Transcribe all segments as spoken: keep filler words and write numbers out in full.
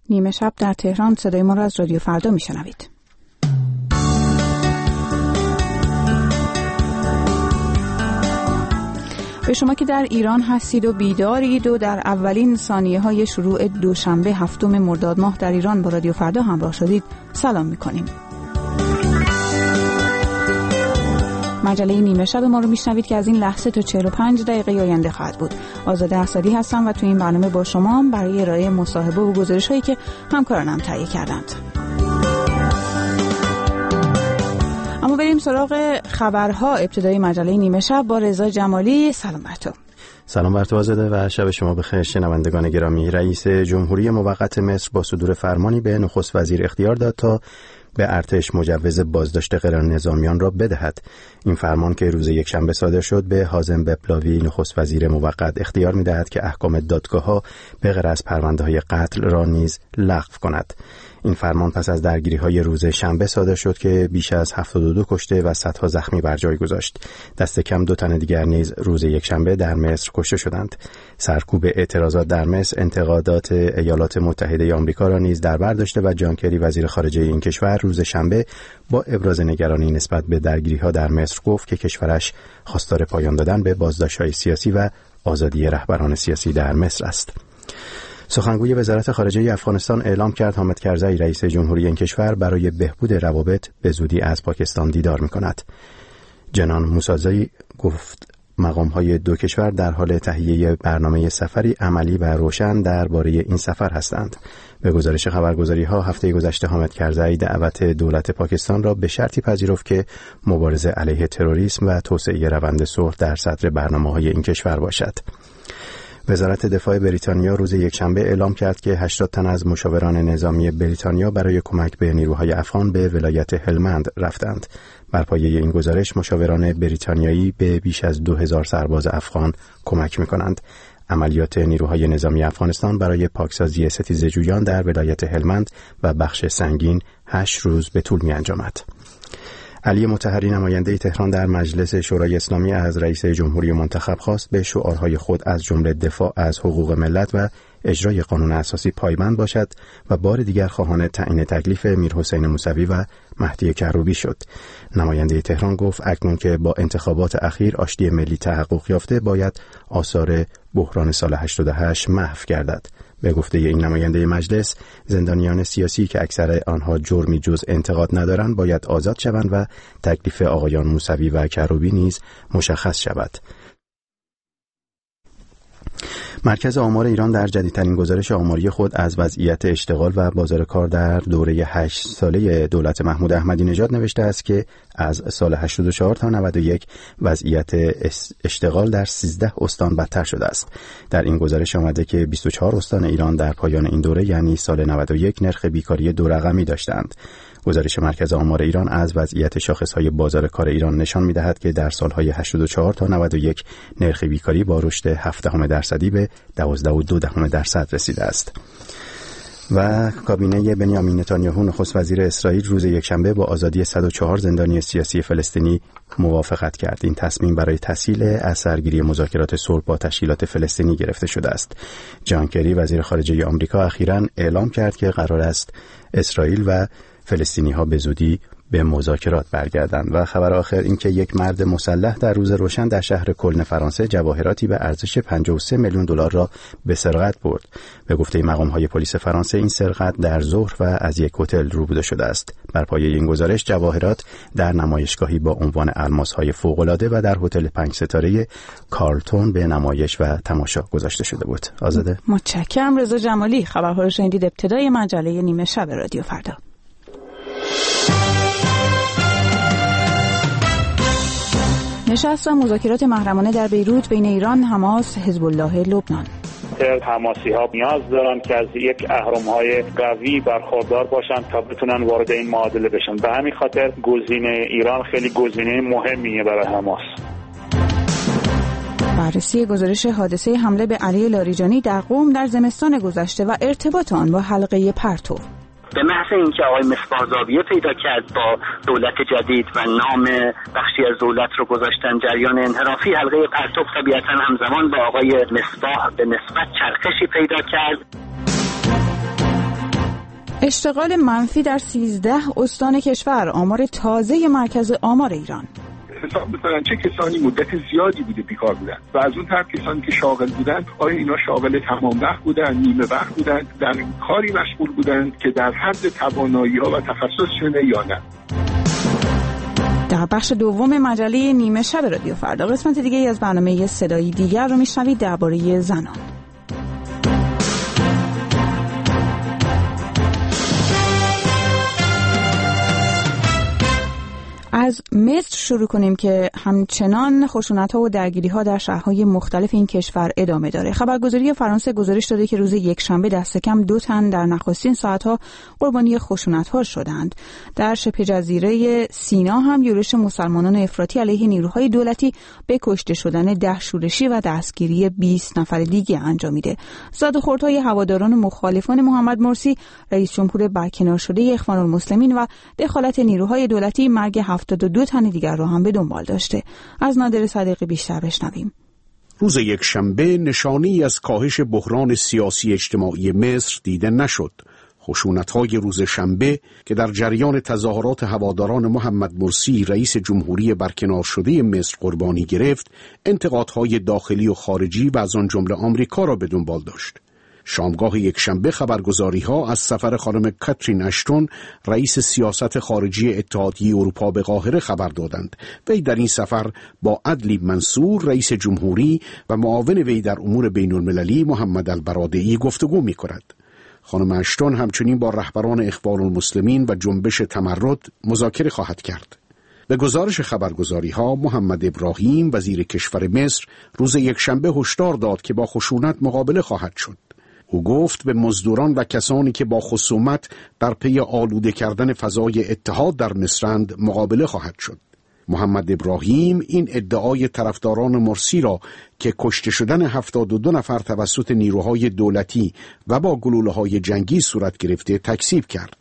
نیمه شب در تهران. صدای ما را از رادیو فردا میشنوید. به شما که در ایران هستید و بیدارید و در اولین ثانیه های شروع دوشنبه هفتم مرداد ماه در ایران با رادیو فردا همراه شدید، سلام میکنیم. مجله نیمه شب ما رو میشنوید که از این لحظه تا چهل و پنج دقیقه آینده خواهد بود. آزاده اسدی هستم و تو این برنامه با شما برای ارائه مصاحبه و گزارش هایی که همکارانم تهیه کردند. اما بریم سراغ خبرها. ابتدای مجله نیمه شب با رضا جمالی. سلام بر تو. سلام بر تو آزاده و شب شما بخیر. شنوندگان گرامی، رئیس جمهوری موقت مصر با صدور فرمانی به نخست وزیر اختیار داد تا به ارتش مجوز بازداشت غیر نظامیان را بدهد. این فرمان که روز یکشنبه صادر شد به حازم بپلاوی نخست وزیر موقت اختیار می‌دهد که احکام دادگاه‌ها به غیر از پرونده‌های قتل را نیز لغو کند. این فرمان پس از درگیری‌های روز شنبه صادر شد که بیش از هفتاد و دو کشته و صدها زخمی بر جای گذاشت. دست کم دو تن دیگر نیز روز یکشنبه در مصر کشته شدند. سرکوب اعتراضات در مصر انتقادات ایالات متحده آمریکا را نیز در بر داشته و جان کری وزیر خارجه این کشور روز شنبه با ابراز نگرانی نسبت به درگیری‌ها در مصر گفت که کشورش خواستار پایان دادن به بازداشت‌های سیاسی و آزادی رهبران سیاسی در مصر است. سخنگوی وزارت خارجه افغانستان اعلام کرد حامد کرزی رئیس جمهوری این کشور برای بهبود روابط به زودی از پاکستان دیدار می‌کند. جنان موسازی گفت مقام‌های دو کشور در حال تهیه برنامه سفری عملی و روشن درباره این سفر هستند. به گزارش خبرگزاری‌ها هفته گذشته حامد کرزی دعوت دولت پاکستان را به شرطی پذیرفت که مبارزه علیه تروریسم و توسعه روند صلح در صدر برنامه‌های این کشور باشد. وزارت دفاع بریتانیا روز یکشنبه اعلام کرد که هشتاد تن از مشاوران نظامی بریتانیا برای کمک به نیروهای افغان به ولایت هلمند رفتند. بر پایه این گزارش مشاوران بریتانیایی به بیش از دو هزار سرباز افغان کمک می‌کنند. عملیات نیروهای نظامی افغانستان برای پاکسازی ستیزجویان در ولایت هلمند و بخش سنگین هشت روز به طول می‌انجامد. علی مطهری نماینده تهران در مجلس شورای اسلامی از رئیس جمهوری منتخب خواست به شعارهای خود از جمله دفاع از حقوق ملت و اجرای قانون اساسی پایبند باشد و بار دیگر خواهان تعیین تکلیف میرحسین موسوی و مهدی کروبی شد. نماینده تهران گفت اکنون که با انتخابات اخیر آشتی ملی تحقق یافته باید آثار بحران سال هشتاد و هشت محو گردد. به گفته این نماینده مجلس، زندانیان سیاسی که اکثر آنها جرمی جز انتقاد ندارند باید آزاد شوند و تکلیف آقایان موسوی و کروبی نیز مشخص شود. مرکز آمار ایران در جدیدترین گزارش آماری خود از وضعیت اشتغال و بازار کار در دوره هشت ساله دولت محمود احمدی نژاد نوشته است که از سال هشتاد و چهار تا نود و یک وضعیت اشتغال در سیزده استان بدتر شده است. در این گزارش آمده که بیست و چهار استان ایران در پایان این دوره یعنی سال نود و یک نرخ بیکاری دو رقمی داشتند. گزارش مرکز آمار ایران از وضعیت شاخص‌های بازار کار ایران نشان می‌دهد که در سال‌های هشتاد و چهار تا نود و یک نرخ بیکاری با رشد هفت دهم درصدی به دوازده و دو دهم درصد رسیده است. و کابینه بنیامین نتانیاهو نخست وزیر اسرائیل روز یکشنبه با آزادی صد و چهار زندانی سیاسی فلسطینی موافقت کرد. این تصمیم برای تسهیل اثرگیری مذاکرات صلح با تشکیلات فلسطینی گرفته شده است. جان کری وزیر خارجه آمریکا اخیراً اعلام کرد که قرار است اسرائیل و فلسطینی‌ها به زودی به مذاکرات برگردند. و خبر آخر این که یک مرد مسلح در روز روشن در شهر کلن فرانسه جواهراتی به ارزش پنجاه و سه میلیون دلار را به سرقت برد. به گفته مقام‌های پلیس فرانسه این سرقت در ظهر و از یک هتل روبوده شده است. بر پایه این گزارش جواهرات در نمایشگاهی با عنوان الماس‌های فوق‌العاده و در هتل پنج ستاره کارلتون به نمایش و تماشا گذاشته شده بود. آزاده. متشکرم رضا جمالی. خبرها رو شنیدید. ابتدای مجله نیمه شب رادیو فردا. نشست و مذاکرات محرمانه در بیروت بین ایران، حماس، حزب الله لبنان. حماسی ها نیاز دارن که از یک اهرم‌های قوی برخوردار باشن تا بتونن وارد این معادله بشن. به همین خاطر گزینه ایران خیلی گزینه مهمیه برای حماس. بررسی گزارش حادثه حمله به علی لاریجانی در قم در زمستان گذشته و ارتباط آن با حلقه پرتو. به محض اینکه آقای مصباح زاویه پیدا کرد با دولت جدید و نام بخشی از دولت رو گذاشتن جریان انحرافی، حلقه پرتو طبیعتاً همزمان با آقای مصباح به نسبت چرخشی پیدا کرد. اشتغال منفی در سیزده استان کشور، آمار تازه مرکز آمار ایران. حساب می‌کنن چه کسانی مدت زیادی بوده بیکار بودن و از اون طرف کسانی که شاغل بودن، آیا اینا شاغل تمام وقت بودن، نیمه وقت بودن، در کاری مشغول بودن که در حد توانایی‌ها و تخصصشونه یا نه. در بخش دوم مجله نیمه شب رادیو فردا قسمت دیگه از برنامه صدایی دیگر رو میشنوید درباره زنان. از مصر شروع کنیم که همچنان خشونت‌ها و درگیری‌ها در شهرهای مختلف این کشور ادامه داره. خبرگزاری فرانسه گزارش داده که روز یکشنبه دست کم دو تن در نخستین ساعت‌ها قربانی خشونت‌ها شدند. در شبه جزیره سینا هم یورش مسلمانان افراطی علیه نیروهای دولتی به کشته شدن ده شورشی و دستگیری بیست نفر دیگه انجامیده. زاد و خوردهای هواداران و مخالفان محمد مرسی، رئیس جمهور برکنار شده اخوان المسلمین و دخالت نیروهای دولتی مرگ هفتاد و دو تن دیگر را هم به دنبال داشته. از نادر صدیقی بیشتر بشنویم. روز یکشنبه نشانی از کاهش بحران سیاسی اجتماعی مصر دیده نشد. خشونت‌های روز شنبه که در جریان تظاهرات هواداران محمد مرسی رئیس جمهوری برکنار شده مصر قربانی گرفت، انتقادهای داخلی و خارجی و از آن جمله آمریکا را به دنبال داشت. شامگاه یکشنبه خبرگزاری‌ها از سفر خانم کاترین اشتون رئیس سیاست خارجی اتحادیه اروپا به قاهره خبر دادند. وی در این سفر با عدلی منصور رئیس جمهوری و معاون وی در امور بین‌المللی محمد البرادعی گفتگو می‌کند. خانم اشتون همچنین با رهبران اخوان المسلمین و جنبش تمرد مذاکره خواهد کرد. به گزارش خبرگزاری‌ها محمد ابراهیم وزیر کشور مصر روز یکشنبه هشدار داد که با خشونت مقابله خواهد شد. او گفت به مزدوران و کسانی که با خصومت در پی آلوده کردن فضای اتحاد در مصرند مقابله خواهد شد. محمد ابراهیم این ادعای طرفداران مرسی را که کشته شدن هفتاد و دو نفر توسط نیروهای دولتی و با گلوله‌های جنگی صورت گرفته تکذیب کرد.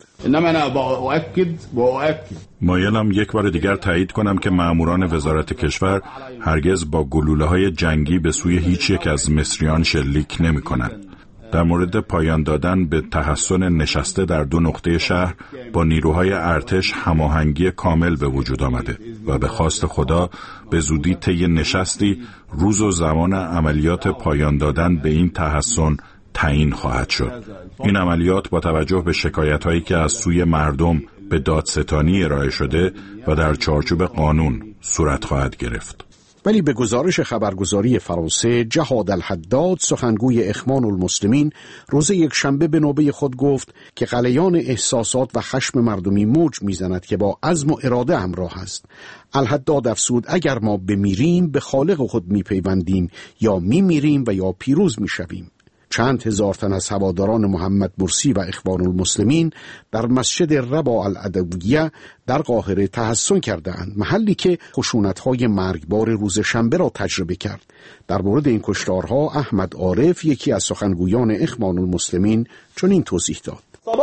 مایلم یک بار دیگر تایید کنم که ماموران وزارت کشور هرگز با گلوله‌های جنگی به سوی هیچ یک از مصریان شلیک نمی‌کنند. در مورد پایان دادن به تحصن نشسته در دو نقطه شهر با نیروهای ارتش هماهنگی کامل به وجود آمده و به خواست خدا به زودی طی نشستی روز و زمان عملیات پایان دادن به این تحصن تعیین خواهد شد. این عملیات با توجه به شکایت‌هایی که از سوی مردم به دادستانی ارائه شده و در چارچوب قانون صورت خواهد گرفت. ولی به گزارش خبرگزاری فرانسه جهاد الحداد سخنگوی اخوان المسلمین روز یکشنبه به نوبه خود گفت که غلیان احساسات و خشم مردمی موج میزند که با عزم و اراده همراه است. الحداد افزود اگر ما بمیریم به خالق خود میپیوندیم یا میمیریم و یا پیروز میشویم. چند هزار تن از هواداران محمد مرسی و اخوان المسلمین در مسجد رباع العدویه در قاهره تحصن کردند، محلی که خشونت‌های مرگبار روز شنبه را تجربه کرد. در مورد این کشتارها احمد عارف یکی از سخنگویان اخوان المسلمین چنین توضیح داد: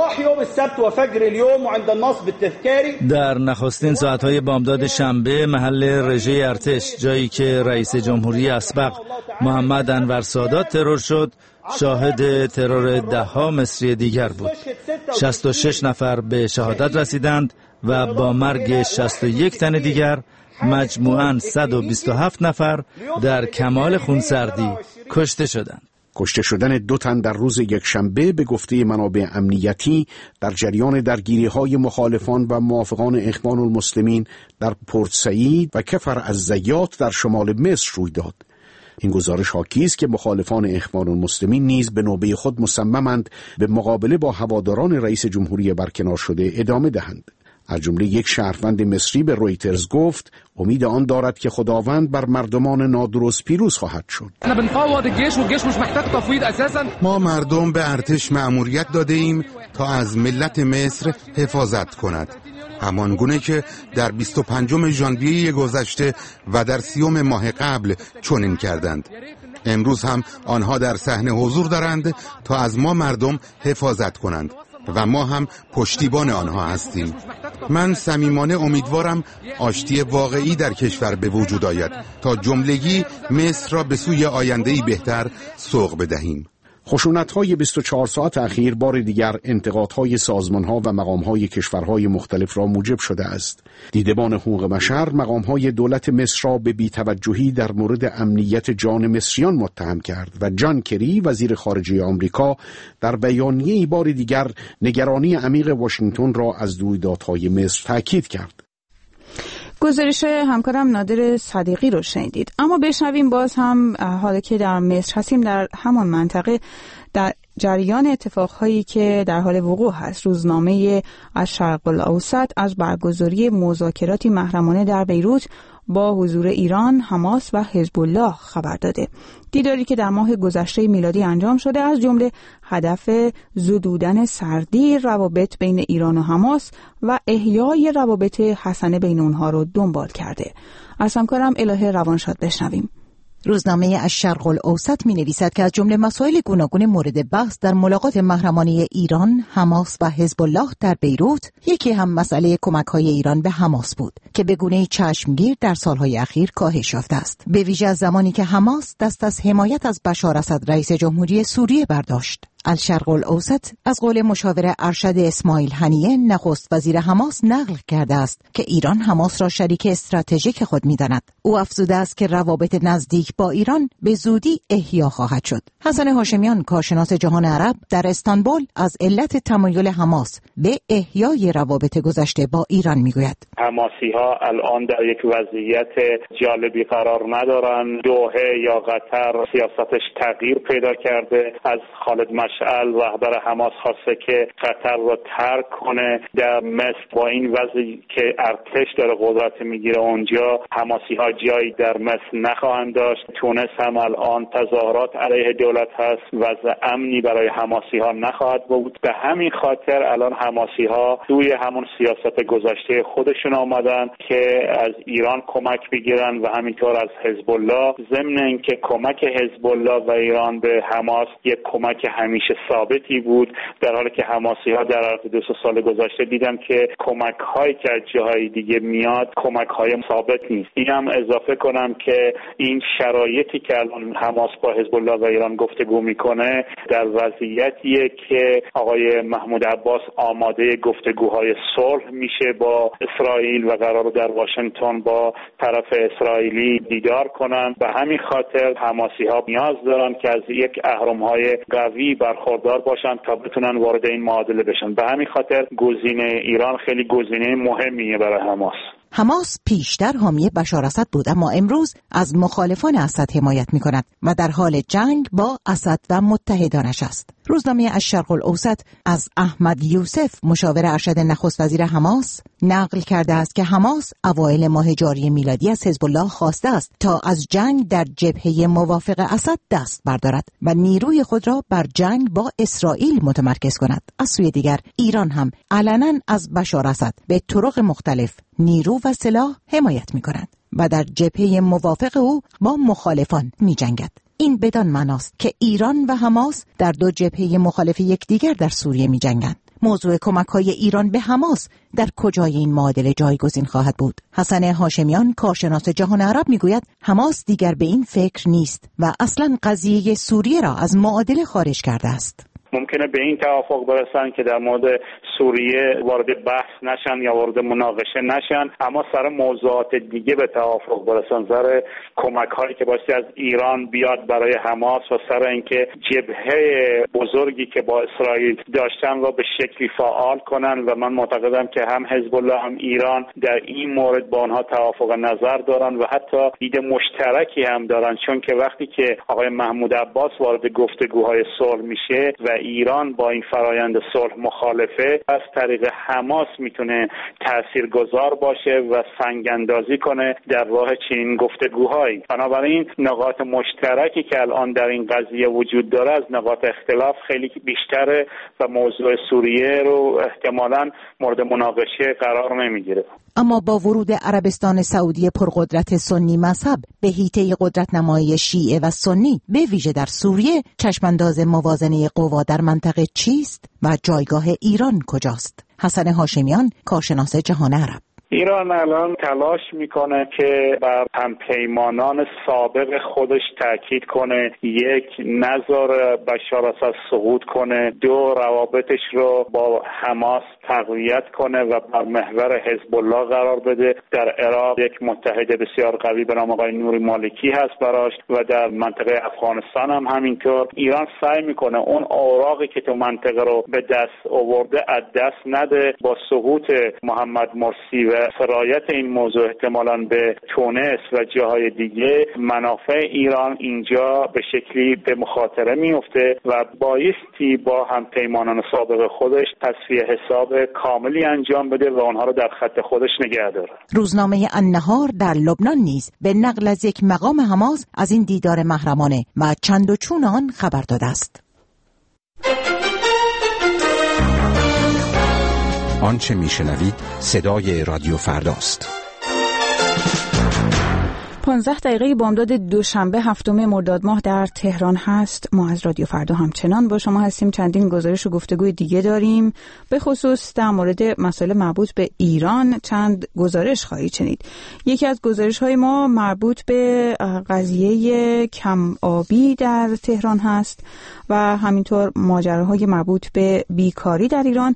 در نخستین ساعتهای بامداد شنبه محل رژه ارتش، جایی که رئیس جمهوری اسبق محمد انور سادات ترور شد، شاهد ترور ده‌ها مصری دیگر بود. شصت و شش نفر به شهادت رسیدند و با مرگ شصت و یک تن دیگر مجموعاً صد و بیست و هفت نفر در کمال خونسردی کشته شدند. کشته شدن دو تن در روز یکشنبه به گفته منابع امنیتی در جریان درگیری‌های مخالفان و موافقان اخوان المسلمین در پورت سعید و کفر الزیات در شمال مصر روی داد. این گزارش حاکی است که مخالفان اخوان المسلمین نیز به نوبه خود مصممند به مقابله با هواداران رئیس جمهوری برکنار شده ادامه دهند. از جمله یک شهروند مصری به رویترز گفت امید آن دارد که خداوند بر مردمان نادرست پیروز خواهد شد. ما مردم به ارتش مأموریت داده ایم تا از ملت مصر حفاظت کند، همان گونه که در بیست و پنجم ژانویه گذشته و در سیوم ماه قبل چنین کردند. امروز هم آنها در صحنه حضور دارند تا از ما مردم حفاظت کنند و ما هم پشتیبان آنها هستیم. من صمیمانه امیدوارم آشتی واقعی در کشور به وجود آید تا جملگی مصر را به سوی آینده‌ای بهتر سوق بدهیم. خشونت‌های بیست و چهار ساعت اخیر بار دیگر انتقادهای سازمان‌ها و مقام‌های کشورهای مختلف را موجب شده است. دیدبان حقوق بشر مقام‌های دولت مصر را به بی‌توجهی در مورد امنیت جان مصریان متهم کرد و جان کری وزیر خارجه آمریکا در بیانیه‌ای بار دیگر نگرانی عمیق واشنگتن را از رویدادهای مصر تاکید کرد. گزارش همکارم نادر صدیقی رو شنیدید. اما بشنویم باز هم حالا که در مصر هستیم، در همان منطقه در جریان اتفاقهایی که در حال وقوع هست. روزنامه الشرق الاوسط از برگزاری مذاکراتی محرمانه در بیروت با حضور ایران، حماس و حزب الله خبر داده. دیداری که در ماه گذشته میلادی انجام شده از جمله هدف زدودن سردی روابط بین ایران و حماس و احیای روابط حسنه بین اونها رو دنبال کرده. از همکارم الهه روانشاد بشنویم. روزنامه الشرق الاوسط می نویسد که از جمله مسائل گوناگون مورد بحث در ملاقات محرمانه ایران، حماس و حزب الله در بیروت، یکی هم مسئله کمک‌های ایران به حماس بود که به گونه‌ای چشمگیر در سالهای اخیر کاهش یافته است، به ویژه از زمانی که حماس دست از حمایت از بشار اسد رئیس جمهوری سوریه برداشت. الشرق الاوسط از قول مشاور ارشد اسماعیل هنیه نخست وزیر حماس نقل کرده است که ایران حماس را شریک استراتژیک خود می‌داند. او افزوده است که روابط نزدیک با ایران به زودی احیا خواهد شد. حسن هاشمیان، کارشناس جهان عرب، در استانبول از علت تمایل حماس به احیای روابط گذشته با ایران میگوید. حماسی‌ها الان در یک وضعیت جالبی قرار ندارن. دوحه یا قطر سیاستش تغییر پیدا کرده. از خالد مشعل رهبر حماس خواسته که قطر رو ترک کنه. در مصر با این وضعی که ارتش داره قدرت میگیره اونجا حماسی‌ها جایی در مصر نخواهند داشت. تونس هم الان تظاهرات علیه دولت هست. وضع امنی برای حماسی‌ها نخواهد بود. به همین خاطر الان حماسی‌ها توی همون سیاست گذشته خودشون آمدن که از ایران کمک بگیرن و همینطور از حزب الله، ضمن اینکه کمک حزب الله و ایران به حماس یک کمک همیشه ثابتی بود، در حالی که حماسی‌ها در عرض دو سال گذشته دیدن که کمک‌هایی که از جاهای دیگه میاد کمک‌های ثابت نیست. این هم اضافه کنم که این شرایطی که الان حماس با حزب الله و ایران گفتگو میکنه در وضعیتیه که آقای محمود عباس آماده گفتگوهای صلح میشه با اسرائیل و قرار در واشنگتن با طرف اسرائیلی دیدار کنن. به همین خاطر حماسی‌ها نیاز دارن که از یک اهرم‌های قوی برخوردار باشن تا بتونن وارد این معادله بشن. به همین خاطر گزینه ایران خیلی گزینه مهمیه برای حماس. حماس پیشتر حامی بشار اسد بود، اما امروز از مخالفان اسد حمایت می‌کند و در حال جنگ با اسد و متحدانش است. روزنامه الشرق الاوسط از احمد یوسف، مشاور ارشد نخست وزیر حماس، نقل کرده است که حماس اوایل ماه جاری میلادی از حزب الله خواسته است تا از جنگ در جبهه موافق اسد دست بردارد و نیروی خود را بر جنگ با اسرائیل متمرکز کند. از سوی دیگر ایران هم علنا از بشار اسد به طرق مختلف نیرو و سلاح حمایت می‌کند و در جبهه موافق او با مخالفان می‌جنگد. این بدان معناست که ایران و حماس در دو جبهه مخالف یکدیگر در سوریه می‌جنگند. موضوع کمک‌های ایران به حماس در کجای این معادله جایگزین خواهد بود؟ حسن هاشمیان، کارشناس جهان عرب، میگوید حماس دیگر به این فکر نیست و اصلاً قضیه سوریه را از معادله خارج کرده است. ممکنه به این توافق برسن که در مورد سوریه وارد بحث نشن یا وارد مناقشه نشن، اما سر موضوعات دیگه به توافق برسن، سر کمک هایی که بایستی از ایران بیاد برای حماس و سر اینکه جبهه بزرگی که با اسرائیل داشتن را به شکلی فعال کنن. و من معتقدم که هم حزب الله هم ایران در این مورد با آنها توافق نظر دارن و حتی دید مشترکی هم دارن، چون که وقتی که آقای محمود عباس وارد گفتگوهای صلح میشه و ایران با این فرایند صلح مخالفه، از طریق حماس میتونه تاثیرگذار باشه و سنگ اندازی کنه در راه چنین گفتگوهایی. بنابراین نقاط مشترکی که الان در این قضیه وجود داره از نقاط اختلاف خیلی بیشتره و موضوع سوریه رو احتمالاً مورد مناقشه قرار نمیگیره. اما با ورود عربستان سعودی پرقدرت سنی مذهب به حیطه قدرت نمایی شیعه و سنی، به ویژه در سوریه، چشمانداز موازنه قوا در منطقه چیست و جایگاه ایران کجاست؟ حسن هاشمیان، کارشناس جهان عرب: ایران الان تلاش میکنه که بر همپیمانان سابق خودش تاکید کنه، یک نذار بشار اسد سقوط کنه، دو روابطش رو با حماس تقویت کنه و بر محور حزب الله قرار بده. در عراق یک متحد بسیار قوی به نام آقای نوری مالکی هست براش و در منطقه افغانستان هم همینطور. ایران سعی میکنه اون اوراقی که تو منطقه رو به دست آورده از دست نده. با سقوط محمد مرسی و سرایت این موضوع احتمالاً به تونس و جاهای دیگه، منافع ایران اینجا به شکلی به مخاطره میفته و بایستی با همپیمانان سابق خودش تصفیه حساب کاملی انجام بده و آنها رو در خط خودش نگه داره. روزنامه النهار در لبنان نیز به نقل از یک مقام حماس از این دیدار محرمانه و چند و چون آن خبر داده است. آنچه میشنوید صدای رادیو فرداست. پانزده دقیقه بامداد دوشنبه هفتم مرداد ماه در تهران هست. ما از رادیو فردا همچنان با شما هستیم. چندین گزارش و گفتگوی دیگه داریم، به خصوص در مورد مسائل مربوط به ایران چند گزارش خواهید شنید. یکی از گزارش های ما مربوط به قضیه کم آبی در تهران هست و همینطور ماجراهای مربوط به بیکاری در ایران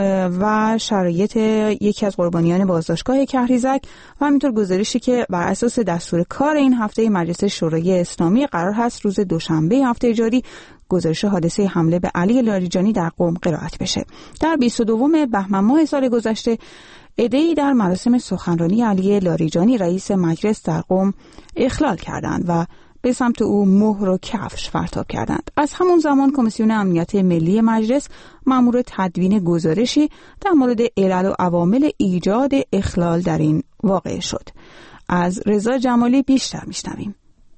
و شرایط یکی از قربانیان بازداشتگاه کهریزک و همینطور گزارشی که بر اساس دستور کار این هفته مجلس شورای اسلامی قرار هست روز دوشنبه هفته جاری گزارش حادثه حمله به علی لاریجانی در قم قرائت بشه. در بیست و دوم بهمن ماه سال گذشته عده‌ای در مراسم سخنرانی علی لاریجانی رئیس مجلس در قم اخلال کردند و به سمت او مهر و کفش پرتاب کردند. از همون زمان کمیسیون امنیت ملی مجلس مأمور تدوین گزارشی در مورد علل و عوامل ایجاد اخلال در این واقعه شد. از رضا جمالی بیشتر میشنویم.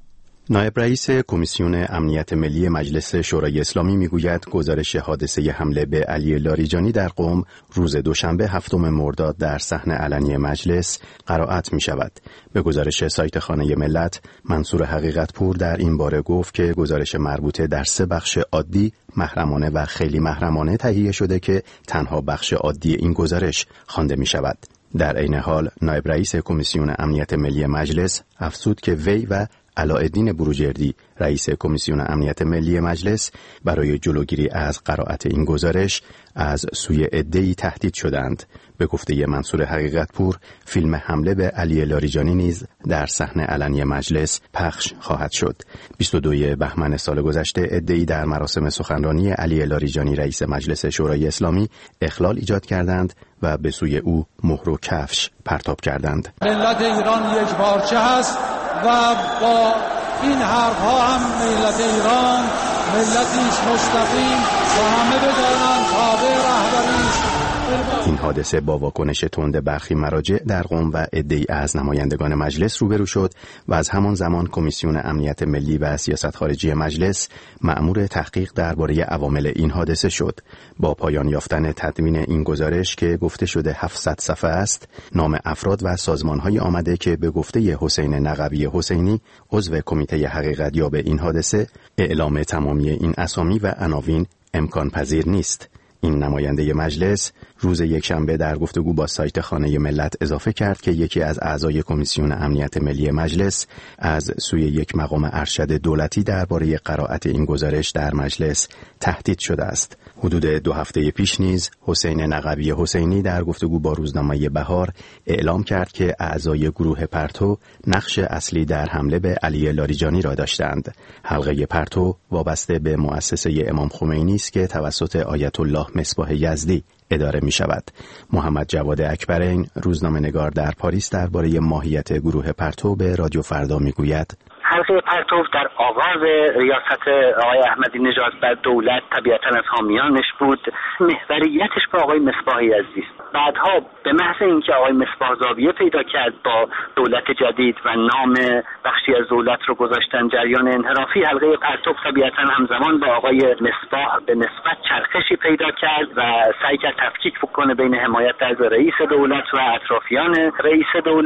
نایب رئیس کمیسیون امنیت ملی مجلس شورای اسلامی میگوید گزارش حادثه حمله به علی لاریجانی در قم روز دوشنبه هفتم مرداد در صحن علنی مجلس قرائت می شود. به گزارش سایت خانه ملت، منصور حقیقت پور در این باره گفت که گزارش مربوطه در سه بخش عادی، محرمانه و خیلی محرمانه تهیه شده که تنها بخش عادی این گزارش خوانده می شود. در عین حال نایب رئیس کمیسیون امنیت ملی مجلس افزود که وی و علاءالدین بروجردی رئیس کمیسیون امنیت ملی مجلس برای جلوگیری از قرائت این گزارش از سوی عده‌ای تهدید شدند. به گفته منصور حقیقت پور، فیلم حمله به علی لاریجانی نیز در صحن علنی مجلس پخش خواهد شد. بیست و دوم بهمن سال گذشته عده‌ای در مراسم سخنرانی علی لاریجانی رئیس مجلس شورای اسلامی اخلال ایجاد کردند و به سوی او مهر و کفش پرتاب کردند. ملت ایران یک پارچه است و با این حرفها هم ملت ایران ملتیش مستقیم و همه بدانند تابع رهبری است. این حادثه با واکنش تند برخی مراجع در قم و عده‌ای از نمایندگان مجلس روبرو شد و از همان زمان کمیسیون امنیت ملی و سیاست خارجی مجلس مأمور تحقیق درباره عوامل این حادثه شد. با پایان یافتن تدوین این گزارش که گفته شده هفتصد صفحه است، نام افراد و سازمان‌های آمده که به گفته حسین نقوی حسینی عضو کمیته حقیقت‌یاب این حادثه، اعلام تمامی این اسامی و عناوین امکان پذیر نیست. این نماینده مجلس روز یکشنبه در گفتگو با سایت خانه ملت اضافه کرد که یکی از اعضای کمیسیون امنیت ملی مجلس از سوی یک مقام ارشد دولتی درباره قرائت این گزارش در مجلس تهدید شده است. حدود دو هفته پیش نیز حسین نقوی حسینی در گفتگو با روزنامه بهار اعلام کرد که اعضای گروه پرتو نقش اصلی در حمله به علی لاریجانی را داشتند. حلقه پرتو وابسته به مؤسسه امام خمینی است که توسط آیت الله مصباح یزدی اداره می شود. محمد جواد اکبرین روزنامه‌نگار در پاریس درباره ماهیت گروه پرتو به رادیو فردا می گوید: حلقه پرتو در آغاز ریاست آقای احمدی نژاد بر دولت طبیعتاً از حامیانش بود. محوریتش با آقای مصباح یزدی است. بعدها به محض اینکه آقای مصباح زاویه پیدا کرد با دولت جدید و نام بخشی از دولت رو گذاشتن جریان انحرافی، حلقه پرتو طبیعتاً همزمان با آقای مصباح به نسبت چرخشی پیدا کرد و سعی کرد تفکیک بکنه بین حمایت از رئیس دولت و اطرافیان رئیس دولت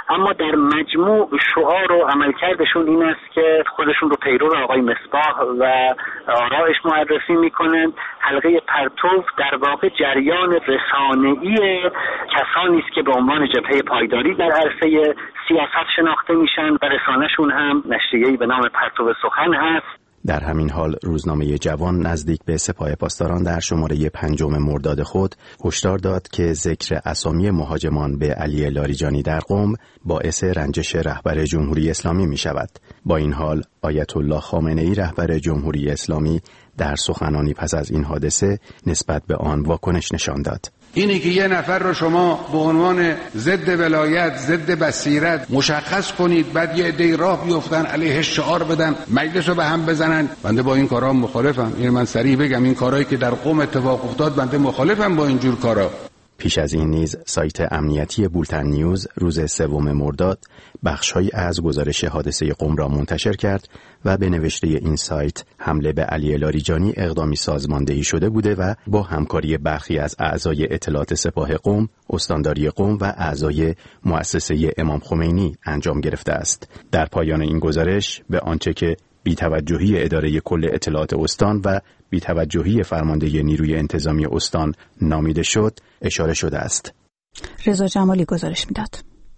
اما در مجموع شعار و عملکردشون این است که خودشون رو پیرو آقای مصباح و آرایش معرفی میکنند. حلقه پرتو در واقع جریان رسانه‌ای کسانی است که به عنوان جبهه پایداری در عرصه سیاست شناخته میشن و رسانه‌شون هم نشریه‌ای به نام پرتو سخن هست. در همین حال روزنامه جوان نزدیک به سپاه پاسداران در شماره پنجم مرداد خود هشدار داد که ذکر اسامی مهاجمان به علی لاریجانی در قم باعث رنجش رهبر جمهوری اسلامی می شود. با این حال آیت الله خامنه‌ای رهبر جمهوری اسلامی در سخنانی پس از این حادثه نسبت به آن واکنش نشان داد. اینی که یه نفر رو شما به عنوان ضد ولایت، ضد بصیرت مشخص کنید، بعد یه عده راه بیفتن علیه شعار بدن، مجلس رو به هم بزنن، بنده با این کارا مخالفم. این من صریح بگم، این کارهایی که در قم اتفاق افتاد بنده مخالفم با اینجور کارا. پیش از این نیز سایت امنیتی بولتن نیوز روز سوم مرداد بخش‌هایی از گزارش حادثه قم را منتشر کرد و به نوشته این سایت حمله به علی لاریجانی اقدامی سازماندهی شده بوده و با همکاری برخی از اعضای اطلاعات سپاه قم، استانداری قم و اعضای مؤسسه امام خمینی انجام گرفته است. در پایان این گزارش به آنچه که بی‌توجهی اداره کل اطلاعات استان و بی‌توجهی فرمانده نیروی انتظامی استان نامیده شد اشاره شده است. رضا جمالی گزارش میداد.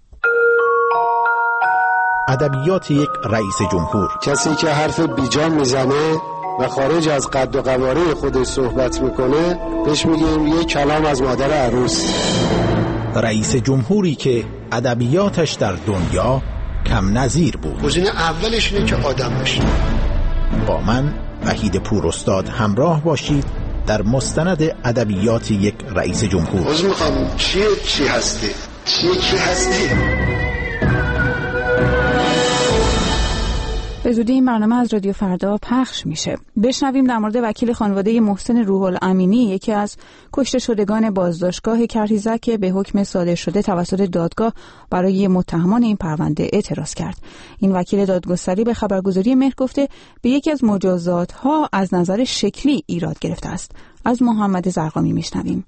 ادبیات یک رئیس جمهور، کسی که حرف بیجا میزنه و خارج از قد و قواره خودش صحبت میکنه بهش میگیم یک کلام از مادر عروس. رئیس جمهوری که ادبیاتش در دنیا کم نظیر بود. گزینه اولش اینه که آدم باشه. با من وحید پوراستاد همراه باشید در مستند ادبیات یک رئیس جمهور. از میخوام چیه چی هستی؟ چیه کی هستی؟ به زودی این برنامه از رادیو فردا پخش میشه. بشنویم در مورد وکیل خانواده محسن روح الامینی، یکی از کشته شدگان بازداشتگاه کرهیزک که به حکم صادر شده توسط دادگاه برای متهمان این پرونده اعتراض کرد. این وکیل دادگستری به خبرگزاری مهر گفته به یکی از مجازات‌ها از نظر شکلی ایراد گرفته است. از محمد زرقامی میشنویم.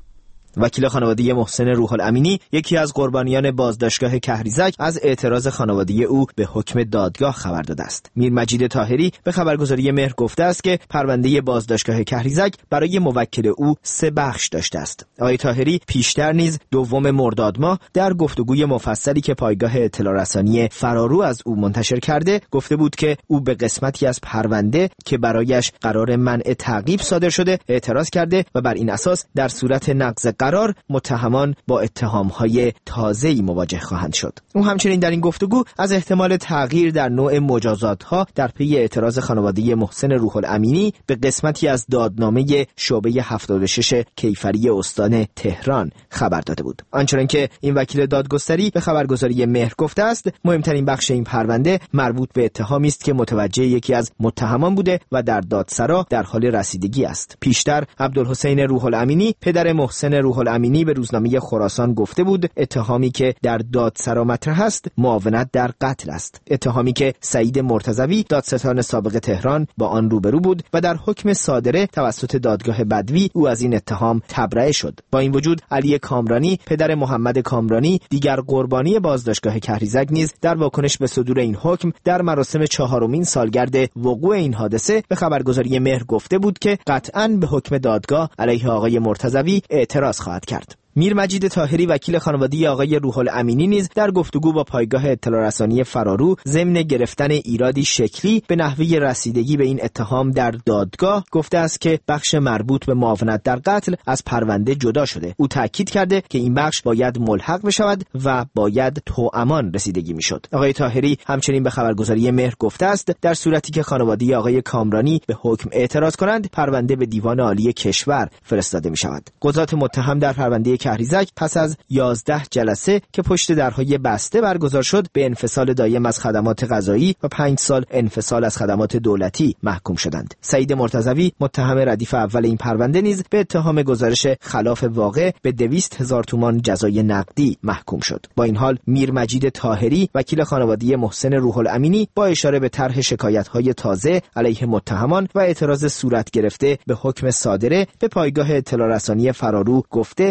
وکیل خانواده محسن روح الامینی، یکی از قربانیان بازداشتگاه کهریزک، از اعتراض خانواده او به حکم دادگاه خبر داده است. میر مجید طاهری به خبرگزاری مهر گفته است که پرونده بازداشتگاه کهریزک برای موکل او سه بخش داشته است. آقای طاهری پیشتر نیز دوم مرداد ماه در گفتگوی مفصلی که پایگاه اطلاع رسانی فرارو از او منتشر کرده گفته بود که او به قسمتی از پرونده که برایش قرار منع تعقیب صادر شده اعتراض کرده و بر این اساس در صورت نقض قرار متهمان با اتهام‌های تازه‌ای مواجه خواهند شد. او همچنین در این گفتگو از احتمال تغییر در نوع مجازات‌ها در پی اعتراض خانواده محسن روح الامینی به قسمتی از دادنامه شعبه هفتاد و شش کیفری استان تهران خبر داده بود. آنچنان که این وکیل دادگستری به خبرگزاری مهر گفته است، مهمترین بخش این پرونده مربوط به اتهامی است که متوجه یکی از متهمان بوده و در دادسرا در حال رسیدگی است. پیشتر عبدالحسین روح الامینی، پدر محسن روح الامینی، به روزنامه خراسان گفته بود اتهامی که در دادسرا مطرح است معاونت در قتل است. اتهامی که سعید مرتضوی، دادستان سابق تهران، با آن روبرو بود و در حکم صادره توسط دادگاه بدوی او از این اتهام تبرئه شد. با این وجود علی کامرانی، پدر محمد کامرانی، دیگر قربانی بازداشتگاه کهریزک، نیز در واکنش به صدور این حکم در مراسم چهارمین سالگرد وقوع این حادثه به خبرگزاری مهر گفته بود که قطعاً به حکم دادگاه علیه آقای مرتضوی اعتراض خواهد کرد. میر مجید طاهری، وکیل خانواده آقای روح الامینی، نیز در گفتگو با پایگاه اطلاع رسانی فرارو ضمن گرفتن ایرادی شکلی به نحوه رسیدگی به این اتهام در دادگاه گفته است که بخش مربوط به معاونت در قتل از پرونده جدا شده. او تاکید کرده که این بخش باید ملحق بشود و باید توامان رسیدگی میشد. آقای طاهری همچنین به خبرگزاری مهر گفته است در صورتی که خانواده آقای کامرانی به حکم اعتراض کنند، پرونده به دیوان عالی کشور فرستاده می شود. قضات متهم در پرونده کهریزک پس از یازده جلسه که پشت درهای بسته برگزار شد به انفصال دایم از خدمات قضایی و پنج سال انفصال از خدمات دولتی محکوم شدند. سعید مرتضوی، متهم ردیف اول این پرونده، نیز به اتهام گزارش خلاف واقع به دویست هزار تومان جزای نقدی محکوم شد. با این حال میر مجید طاهری، وکیل خانواده محسن روح الامینی، با اشاره به طرح شکایت‌های تازه علیه متهمان و اعتراض صورت گرفته به حکم صادره به پایگاه اطلاع رسانی فرارو گفته ممکن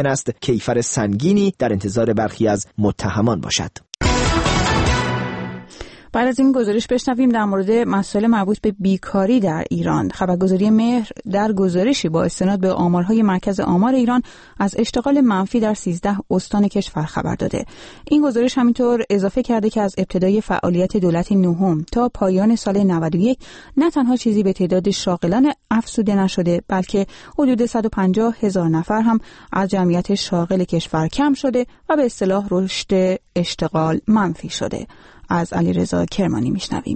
ممکن است کیفر سنگینی در انتظار برخی از متهمان باشد. بعد از این گزارش بشنویم در مورد مسائل مربوط به بیکاری در ایران. خبرگزاری مهر در گزارشی با استناد به آمارهای مرکز آمار ایران از اشتغال منفی در سیزده استان کشور خبر داده. این گزارش همینطور اضافه کرده که از ابتدای فعالیت دولت نهم تا پایان سال نود و یک نه تنها چیزی به تعداد شاغلان افزوده نشده، بلکه حدود صد و پنجاه هزار نفر هم از جمعیت شاغل کشور کم شده و به اصطلاح رشد اشتغال منفی شده. از علیرضا کرمانی میشنویم.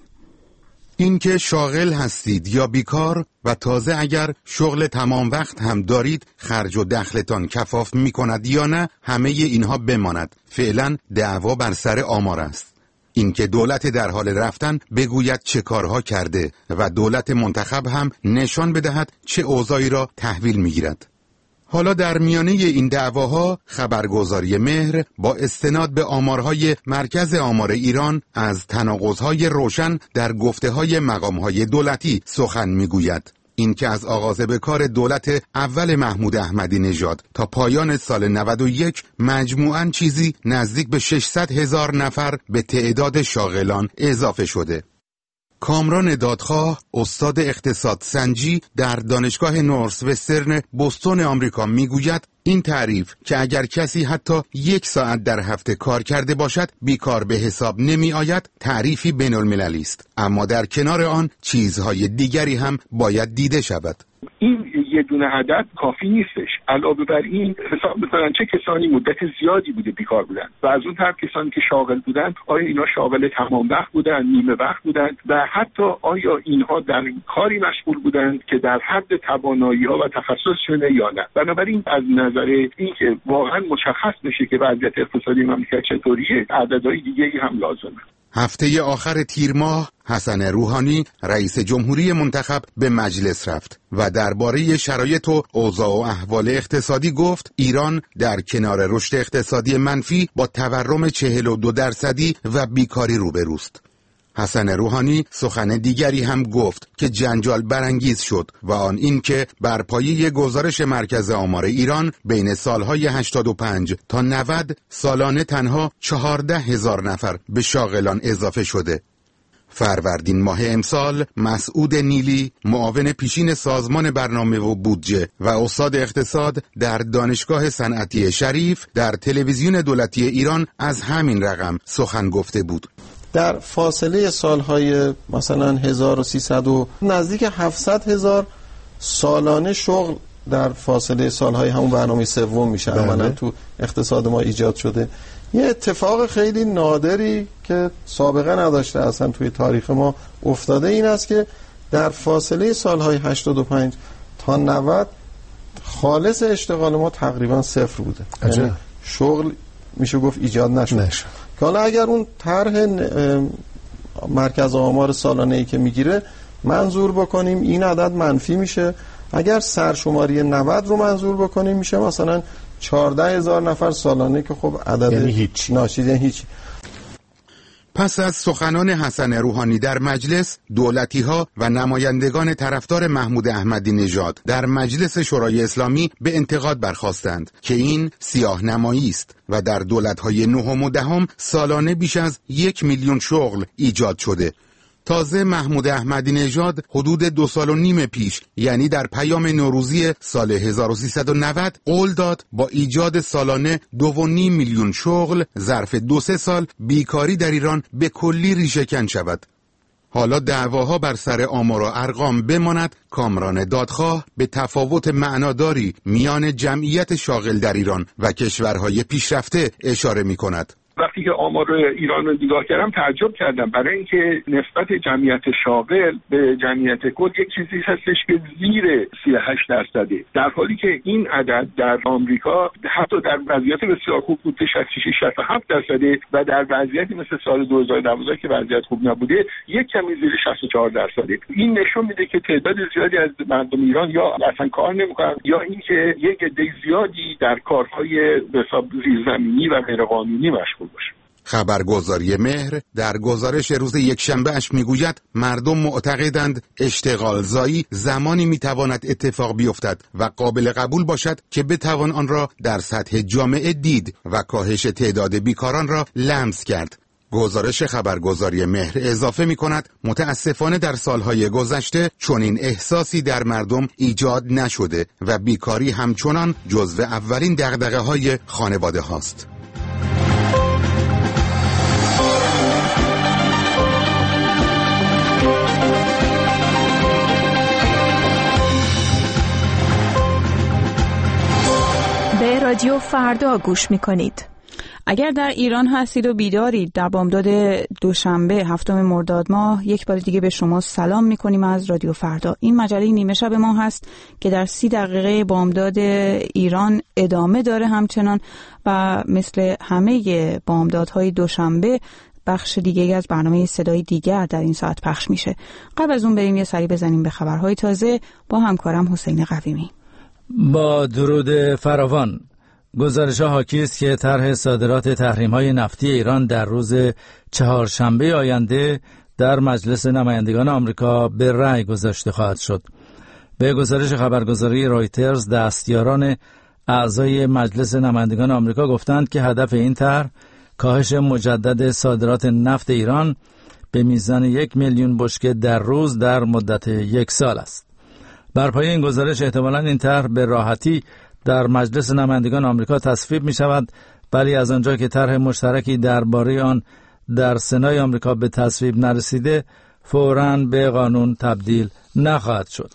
این که شاغل هستید یا بیکار و تازه اگر شغل تمام وقت هم دارید خرج و دخلتان کفاف می کند یا نه، همه اینها بماند. فعلا دعوا بر سر آمار است. این که دولت در حال رفتن بگوید چه کارها کرده و دولت منتخب هم نشان بدهد چه اوضاعی را تحویل می گیرد. حالا در میانه این دعواها خبرگزاری مهر با استناد به آمارهای مرکز آمار ایران از تناقض‌های روشن در گفته‌های مقام‌های دولتی سخن می‌گوید. این که از آغاز به کار دولت اول محمود احمدی نژاد تا پایان سال نود و یک مجموعاً چیزی نزدیک به ششصد هزار نفر به تعداد شاغلان اضافه شده. کامران دادخواه، استاد اقتصاد سنجی در دانشگاه نورس وسترن بوستون آمریکا میگوید این تعریف که اگر کسی حتی یک ساعت در هفته کار کرده باشد بیکار به حساب نمی آید، تعریفی بین المللی است، اما در کنار آن چیزهای دیگری هم باید دیده شود. این یه دونه عدد کافی نیستش. علاوه بر این حساب می‌کنن چه کسانی مدت زیادی بوده بیکار بودن و از اون طرف کسانی که شاغل بودن، آیا اینا شاغل تمام وقت بودن، نیمه وقت بودن و حتی آیا اینها در کاری مشغول بودن که در حد توانایی‌ها و تخصصشونه یا نه. بنابراین از نظر اینکه واقعا مشخص بشه که وضعیت اقتصادی مملکت چطوریه، عددهای دیگه‌ای هم لازمه. هفته آخر تیر ماه حسن روحانی رئیس جمهوری منتخب به مجلس رفت و درباره شرایط و اوضاع و احوال اقتصادی گفت ایران در کنار رشد اقتصادی منفی با تورم چهل و دو درصدی و بیکاری روبروست. حسن روحانی سخن دیگری هم گفت که جنجال برانگیز شد و آن این که بر پایه گزارش مرکز آمار ایران بین سالهای هشتاد و پنج تا نود سالانه تنها چهارده هزار نفر به شاغلان اضافه شده. فروردین ماه امسال مسعود نیلی، معاون پیشین سازمان برنامه و بودجه و استاد اقتصاد در دانشگاه صنعتی شریف در تلویزیون دولتی ایران از همین رقم سخن گفته بود. در فاصله سالهای مثلا هزار و سیصد و نزدیک هفتصد هزار سالانه شغل در فاصله سالهای همون برنامه سوم میشه عملا تو اقتصاد ما ایجاد شده. یه اتفاق خیلی نادری که سابقه نداشته اصلا توی تاریخ ما افتاده این است که در فاصله سالهای هشتاد و پنج تا نود خالص اشتغال ما تقریبا صفر بوده. یعنی شغل میشه گفت ایجاد نشده. که حالا اگر اون طرح مرکز آمار سالانه‌ای که میگیره منظور بکنیم این عدد منفی میشه. اگر سرشماری نود رو منظور بکنیم میشه مثلا چهارده هزار نفر سالانه که خب عدد یعنی هیچ ناشید یعنی هیچ. پس از سخنان حسن روحانی در مجلس، دولتی‌ها و نمایندگان طرفدار محمود احمدی نژاد در مجلس شورای اسلامی به انتقاد برخاستند که این سیاه نمایی است و در دولت‌های نهم و دهم سالانه بیش از یک میلیون شغل ایجاد شده. تازه محمود احمدی نژاد حدود دو سال و نیم پیش، یعنی در پیام نوروزی سال هزار و سیصد و نود، قول داد با ایجاد سالانه دو و نیم میلیون شغل ظرف دو سه سال بیکاری در ایران به کلی ریشه‌کن شود. حالا دعواها بر سر آمار و ارقام بماند، کامران دادخواه به تفاوت معناداری میان جمعیت شاغل در ایران و کشورهای پیشرفته اشاره می‌کند. وقتی که آمار ایران رو نگاه کردم تعجب کردم، برای اینکه نسبت جمعیت شاغل به جمعیت کل یک چیزی هستش که زیر سی و هشت درصده، در حالی که این عدد در آمریکا حتی در وضعیت بسیار خوب بوده شصت و شش شصت و هفت درصده و در وضعیتی مثل سال دو هزار و دوازده که وضعیت خوب نبوده یک کمی زیر شصت و چهار درصده. این نشون میده که تعداد زیادی از مردم ایران یا اصلا کار نمیکنن یا اینکه یک عده زیادی در کارهای به حساب زیرزمینی و غیرقانونی مشغول باشه. خبرگزاری مهر در گزارش روز یکشنبه اش میگوید مردم معتقدند اشتغالزایی زمانی میتواند اتفاق بیفتد و قابل قبول باشد که بتوان آن را در سطح جامعه دید و کاهش تعداد بیکاران را لمس کرد. گزارش خبرگزاری مهر اضافه می کند متاسفانه در سالهای گذشته چنین احساسی در مردم ایجاد نشده و بیکاری همچنان جزو اولین دغدغه های خانواده هاست. به رادیو فردا گوش می کنید. اگر در ایران هستید و بیدارید، در بامداد دوشنبه هفتم مرداد ماه یک بار دیگه به شما سلام میکنیم از رادیو فردا. این مجله نیمه شب ما هست که در سی دقیقه بامداد ایران ادامه داره همچنان و مثل همه بامدادهای دوشنبه بخش دیگه از برنامه صدای دیگر در این ساعت پخش میشه. قبل از اون بریم یه سری بزنیم به خبرهای تازه با همکارم حسین قویمی. با درود فراوان. گزارش‌ها حاکی است که طرح صادرات تحریم‌های نفتی ایران در روز چهارشنبه آینده در مجلس نمایندگان آمریکا به رأی گذاشته خواهد شد. به گزارش خبرگزاری رایترز، دستیاران اعضای مجلس نمایندگان آمریکا گفتند که هدف این طرح کاهش مجدد صادرات نفت ایران به میزان یک میلیون بشکه در روز در مدت یک سال است. بر پایه این گزارش احتمالاً این طرح به راحتی در مجلس نمایندگان آمریکا تصویب می شود، ولی از آنجا که طرح مشترکی درباره آن در سنای آمریکا به تصویب نرسیده، فوراً به قانون تبدیل نخواهد شد.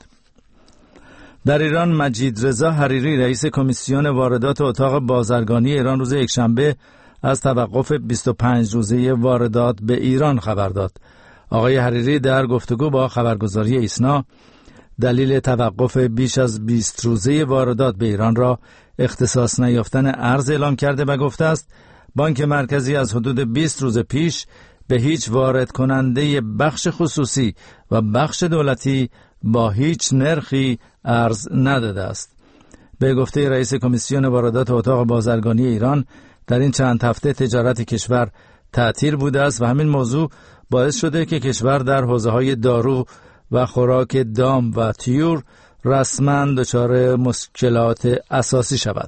در ایران مجید رضا حریری رئیس کمیسیون واردات اتاق بازرگانی ایران روز یکشنبه از توقف بیست و پنج روزه واردات به ایران خبر داد. آقای حریری در گفتگو با خبرگزاری ایسنا دلیل توقف بیش از بیست روزه واردات به ایران را اختصاص نیافتن ارز اعلام کرده و گفته است بانک مرکزی از حدود بیست روز پیش به هیچ وارد کننده بخش خصوصی و بخش دولتی با هیچ نرخی ارز نداده است. به گفته رئیس کمیسیون واردات اتاق بازرگانی ایران، در این چند هفته تجارت کشور تعطیل بوده است و همین موضوع باعث شده که کشور در حوزه‌های دارو و خوراک دام و طیور رسما دچار مشکلات اساسی شود.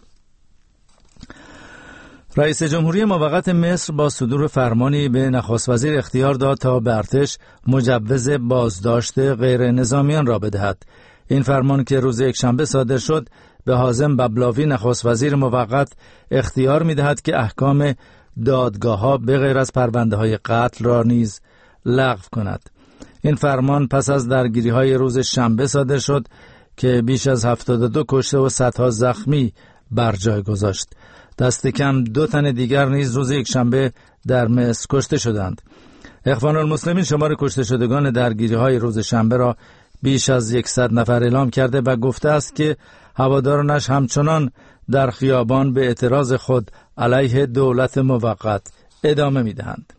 رئیس جمهوری موقت مصر با صدور فرمانی به نخست وزیر اختیار داد تا به ارتش مجوز بازداشت غیر نظامیان را بدهد. این فرمان که روز یکشنبه صادر شد به حازم ببلاوی نخست وزیر موقت اختیار می‌دهد که احکام دادگاه‌ها به غیر از پرونده‌های قتل را نیز لغو کند. این فرمان پس از درگیری‌های روز شنبه صادر شد که بیش از هفتاد و دو کشته و صدها زخمی بر جای گذاشت. دست کم دو تن دیگر نیز روز یکشنبه در مصر کشته شدند. اخوان المسلمین شمار کشته شدگان درگیری‌های روز شنبه را بیش از صد نفر اعلام کرده و گفته است که هوادارانش همچنان در خیابان به اعتراض خود علیه دولت موقت ادامه می‌دهند.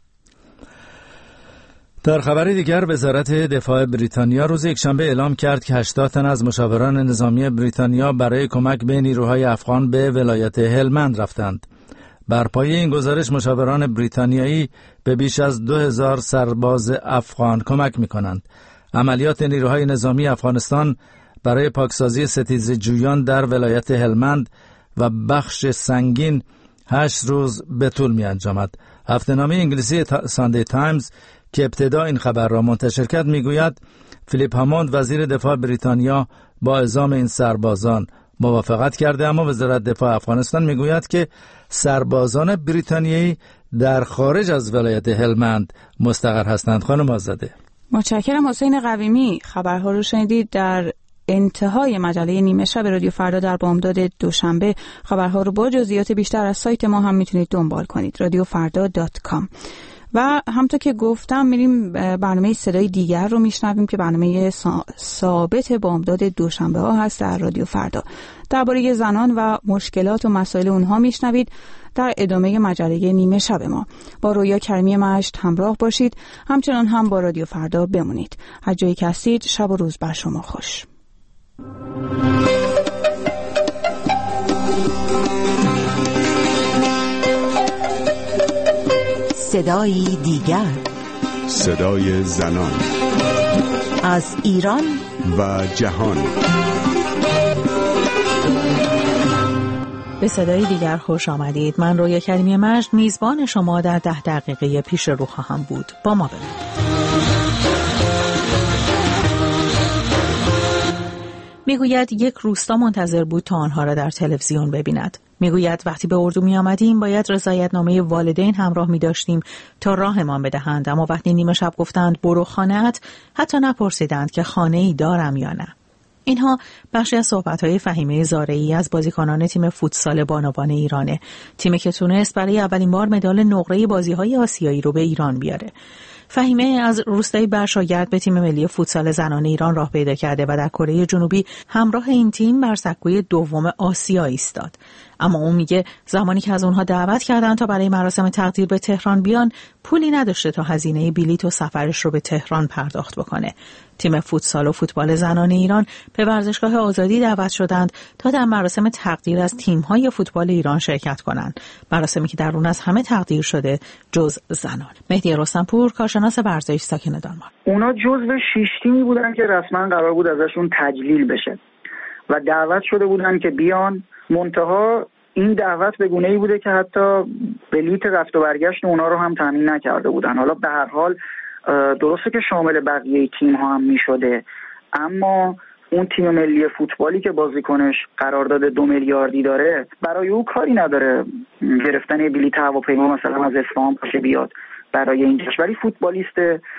در خبر دیگر، وزارت دفاع بریتانیا روز یکشنبه اعلام کرد که هشتاد تن از مشاوران نظامی بریتانیا برای کمک به نیروهای افغان به ولایت هلمند رفتند. بر پایه این گزارش مشاوران بریتانیایی به بیش از دو هزار سرباز افغان کمک می‌کنند. عملیات نیروهای نظامی افغانستان برای پاکسازی ستیزجویان در ولایت هلمند و بخش سنگین هشت روز به طول می‌انجامد. هفته‌نامه انگلیسی ساندی تایمز که ابتدا این خبر را منتشر کرد میگوید فیلیپ هاموند وزیر دفاع بریتانیا با اعزام این سربازان موافقت کرده، اما وزارت دفاع افغانستان میگوید که سربازان بریتانیایی در خارج از ولایت هلمند مستقر هستند. خانم آزاده. متشکرم حسین قویمی. خبرها رو شنیدید در انتهای مجله نیمه شب رادیو فردا در بامداد دوشنبه. خبرها رو با جزئیات بیشتر از سایت ما هم میتونید دنبال کنید، رادیو فردا دات کام. و همونطور که گفتم میریم برنامه صدای دیگر رو میشنویم که برنامه ثابت بامداد دوشنبه ها هست در رادیو فردا. درباره زنان و مشکلات و مسائل اونها میشنوید در ادامه مجله نیمه شب ما. با رویا کریمی مشت همراه باشید، همچنان هم با رادیو فردا بمونید. هر جایی که هستید شب و روز بر شما خوش. صدایی دیگر، صدای زنان از ایران و جهان. به صدای دیگر خوش آمدید. من رویا کریمی مجد میزبان شما در ده دقیقه پیش رو خواهم بود. با ما بمونید. میگوید یک روستا منتظر بود تا آنها را در تلویزیون ببیند. میگوید وقتی به اردو می آمدیم باید رضایتنامه والدین همراه می داشتیم تا راهمان بدهند، اما وقتی نیمه شب گفتند برو خانه‌ات حتی نپرسیدند که خانه‌ای دارم یا نه. اینها بخشی از صحبت‌های فهیمه زارعی از بازیکنان تیم فوتسال بانوان ایرانه، تیمی که تونست برای اولین بار مدال نقره بازی‌های آسیایی رو به ایران بیاره. فهیمه از روستای برشاگرد به تیم ملی فوتسال زنان ایران راه پیدا کرده و در کره جنوبی همراه این تیم بر سکوی دوم آسیا ایستاد. اما اون میگه زمانی که از اونها دعوت کردن تا برای مراسم تقدیر به تهران بیان، پولی نداشته تا هزینه بلیط و سفرش رو به تهران پرداخت بکنه. تیم فوتسال و فوتبال زنان ایران به ورزشگاه آزادی دعوت شدند تا در مراسم تقدیر از تیم‌های فوتبال ایران شرکت کنند. مراسمی که در اون از همه تقدیر شده جز زنان. مهدی رستمپور، کارشناس ورزش ساکن دانمارک. اونا جزو شش تیمی بودن که رسما قرار بود ازشون تجلیل بشه و دعوت شده بودن که بیان. منتها این دعوت به گونه‌ای بوده که حتی بلیط رفت و برگشت اونا رو هم تامین نکرده بودن. حالا به هر حال درسته که شامل بقیه تیم ها هم می شده، اما اون تیم ملی فوتبالی که بازیکنش قرارداد دو میلیاردی داره برای او کاری نداره گرفتن بلیط هواپیما مثلا از اصفهان باشه بیاد برای این جشن. ولی فوتبالیست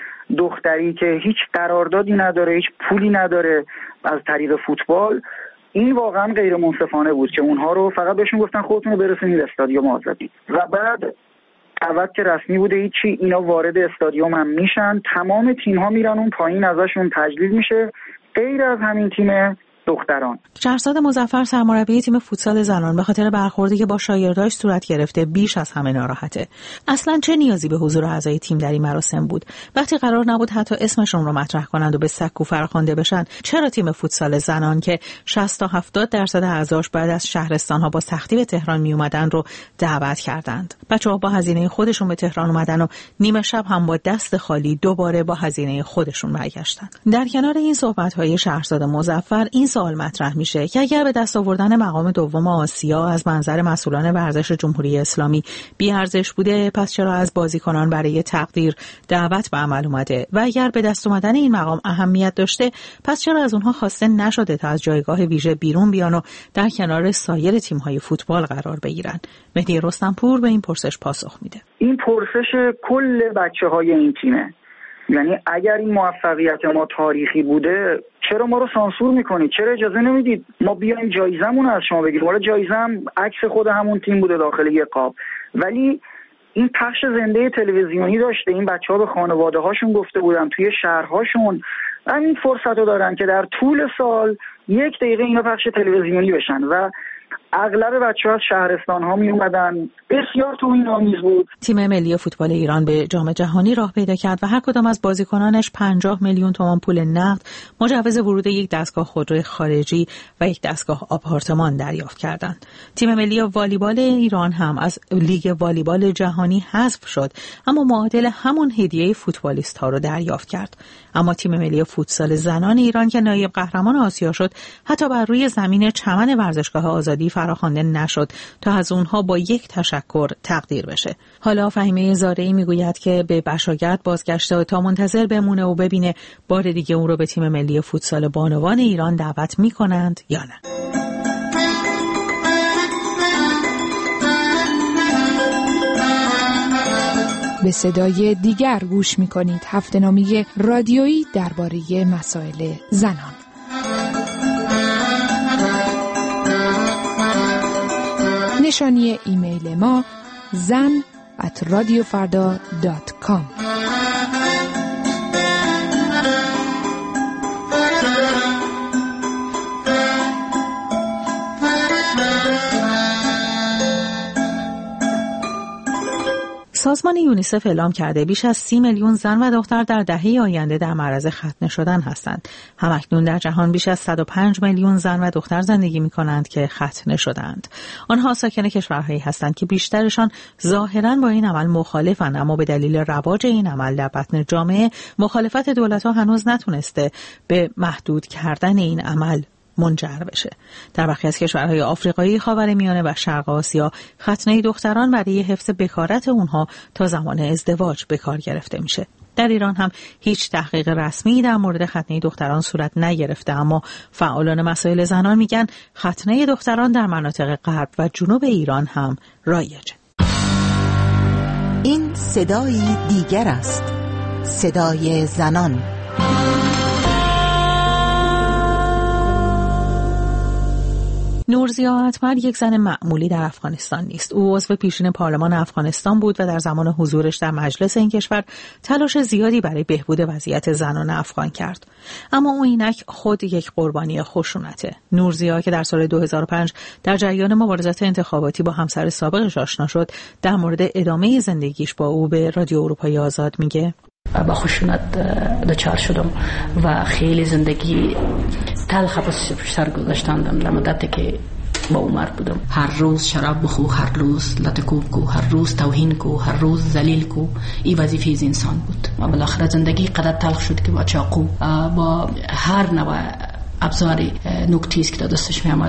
دختری که هیچ قراردادی نداره، هیچ پولی نداره از طریق فوتبال، این واقعا غیر منصفانه بود که اونها رو فقط بهشون گفتن خودتون رو برسونید استادیوم آزادی و بعد دعوت که رسمی بوده هیچی، اینا وارد استادیوم هم میشن، تمام تیم ها میرن اون پایین ازشون تجلیل میشه غیر از همین تیم دختران. شهرزاد مظفر سرمربی تیم فوتسال زنان به خاطر برخوردی که با شاگرداش صورت گرفته بیش از همه ناراحته. اصلا چه نیازی به حضور اعضای تیم در این مراسم بود؟ وقتی قرار نبود حتی اسمشون رو مطرح کنند و به سکو فراخوانده بشن، چرا تیم فوتسال زنان که شصت تا هفتاد درصد اعضاش بعد از شهرستان‌ها با سختی به تهران می اومدن رو دعوت کردند؟ بچه‌ها با هزینه خودشون به تهران اومدن و نیمه شب هم با دست خالی دوباره با هزینه خودشون برگشتن. در کنار این صحبت‌های شهرزاد مظفر، این سوال مطرح میشه که اگر به دست آوردن مقام دوم آسیا از منظر مسئولان ورزش جمهوری اسلامی بی ارزش بوده، پس چرا از بازیکنان برای تقدیر دعوت به عمل اومده؟ و اگر به دست اومدن این مقام اهمیت داشته، پس چرا از اونها خواسته نشده تا از جایگاه ویژه بیرون بیان و در کنار سایر تیم‌های فوتبال قرار بگیرن؟ مهدی رستمپور به این پرسش پاسخ میده. این پرسش کل بچه‌های این تیمه. یعنی اگر این موفقیت ما تاریخی بوده، چرا ما رو سانسور میکنید؟ چرا اجازه نمیدید ما بیایم جایزمون از شما بگیریم؟ حالا جایزم عکس خود همون تیم بوده داخل یک قاب، ولی این پخش زنده تلویزیونی داشته. این بچه‌ها به خانواده هاشون گفته بودن توی شهرهاشون همین فرصت رو دارن که در طول سال یک دقیقه اینا پخش تلویزیونی بشن و اغلب بچه‌ها از شهرستان‌ها می اومدن. بسیار توهین‌آمیز بود. تیم ملی فوتبال ایران به جام جهانی راه پیدا کرد و هر کدام از بازیکنانش پنجاه میلیون تومان پول نقد، مجوز ورود یک دستگاه خودروی خارجی و یک دستگاه آپارتمان دریافت کردند. تیم ملی والیبال ایران هم از لیگ والیبال جهانی حذف شد، اما معادل همون هدیه فوتبالیست‌ها رو دریافت کرد. اما تیم ملی فوتسال زنان ایران که نایب قهرمان آسیا شد، حتی بر روی زمین چمن ورزشگاه آزادی فراخوانده نشد تا از اونها با یک تشکر تقدیر بشه. حالا فهیمه زارعی میگوید که به بشاگرد بازگشته و تا منتظر بمونه و ببینه بار دیگه اون رو به تیم ملی فوتسال بانوان ایران دعوت میکنند یا نه. به صدای دیگر گوش میکنید، هفته‌نامه رادیویی درباره مسائل زنان. نشانی ایمیل ما زن ات رادیو فردا دات کام. سازمان یونیسف اعلام کرده بیش از سی میلیون زن و دختر در دهه آینده در معرض ختنه شدن هستند. همکنون در جهان بیش از صد و پنج میلیون زن و دختر زندگی می کنند که ختنه شدند. آنها ساکن کشورهایی هستند که بیشترشان ظاهراً با این عمل مخالفند، اما به دلیل رواج این عمل در بطن جامعه مخالفت دولت‌ها هنوز نتونسته به محدود کردن این عمل منجر بشه. در برخی از کشورهای آفریقایی، خاورمیانه و شرق آسیا ختنه دختران برای حفظ بکارت اونها تا زمان ازدواج به کار گرفته میشه. در ایران هم هیچ تحقیق رسمی در مورد ختنه دختران صورت نگرفته، اما فعالان مسائل زنان میگن ختنه دختران در مناطق غرب و جنوب ایران هم رایجه. این صدای دیگر است، صدای زنان. نورزیا اطمر یک زن معمولی در افغانستان نیست. او عضو پیشین پارلمان افغانستان بود و در زمان حضورش در مجلس این کشور تلاش زیادی برای بهبود وضعیت زنان افغان کرد. اما او اینک خود یک قربانی خشونته. نورزیا که در سال دو هزار و پنج در جریان مبارزات انتخاباتی با همسر سابقش آشنا شد، در مورد ادامه زندگیش با او به رادیو اروپای آزاد میگه: با خشونت دچار شدم و خیلی زندگی تلخ پشت سر گذاشتم در مدتی که با عمر بودم. هر روز شراب بخو، هر روز لطکوب کو، هر روز توهین کو، هر روز ذلیل کو. این وظیفه از انسان بود و بالاخره زندگی قدر تلخ شد که با چاقو، با هر نوع ابزار نکتیز که دستش میامد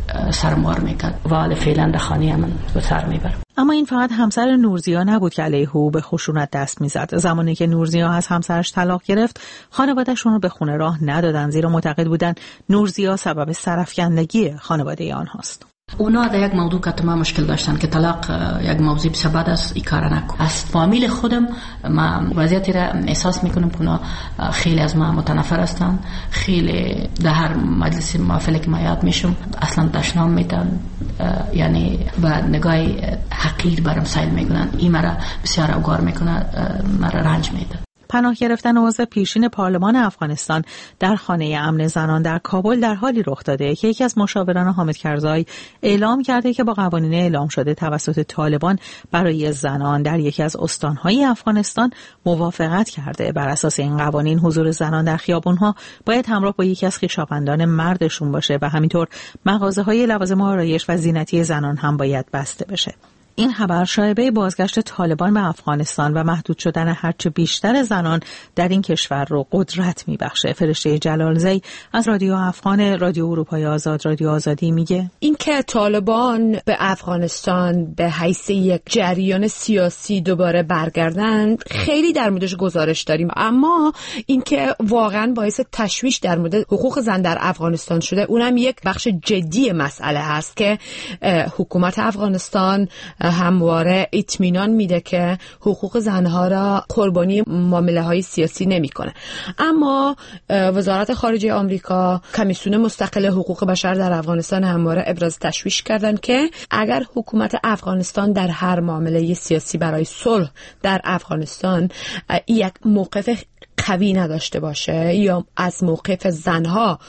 سرمار میکرد و حالا فعلا در خانه من به سر میبرم. اما این فقط همسر نورزیا نبود که علیه او به خشونت دست میزد. زمانی که نورزیا از همسرش طلاق گرفت، خانواده‌شون رو به خونه راه ندادن، زیرا معتقد بودن نورزیا سبب سرافکندگی خانواده آنهاست. اونا در یک موضوع که ما مشکل داشتن که طلاق یک موضوع بسبب است، این کار نکن. از فامیل خودم ما وضعیتی را احساس میکنم که اونا خیلی از ما متنفر هستن. خیلی در هر مجلس محفلی که ما یاد میشم اصلا دشنام میدن، یعنی با نگاه حقیر برام سایل میکنن. این مرا بسیار اوگار میکنه، مرا رنج میده. پناه گرفتن عضو پیشین پارلمان افغانستان در خانه امن زنان در کابل در حالی رخ داده که یکی از مشاوران حامد کرزی اعلام کرده که با قوانین اعلام شده توسط طالبان برای زنان در یکی از استانهای افغانستان موافقت کرده. بر اساس این قوانین حضور زنان در خیابونها باید همراه با یکی از خویشاوندان مردشون باشه و همینطور مغازه‌های لوازم آرایش و زینتی زنان هم باید بسته بشه. این خبر شایعه بازگشت طالبان به افغانستان و محدود شدن هرچه بیشتر زنان در این کشور رو قدرت میبخشه. فرشته جلالزی از رادیو افغان، رادیو اروپای آزاد، رادیو آزادی میگه: این که طالبان به افغانستان به حیث یک جریان سیاسی دوباره برگردن خیلی در موردش گزارش داریم، اما این که واقعا باعث تشویش در مورد حقوق زن در افغانستان شده، اونم یک بخش جدی مسئله هست که حکومت افغانستان همواره اطمینان میده که حقوق زنها را قربانی معامله های سیاسی نمیکنه. اما وزارت خارجه آمریکا، کمیسیون مستقل حقوق بشر در افغانستان همواره ابراز تشویش کردن که اگر حکومت افغانستان در هر معامله سیاسی برای صلح در افغانستان یک موقف قوی نداشته باشه یا از موقف زنها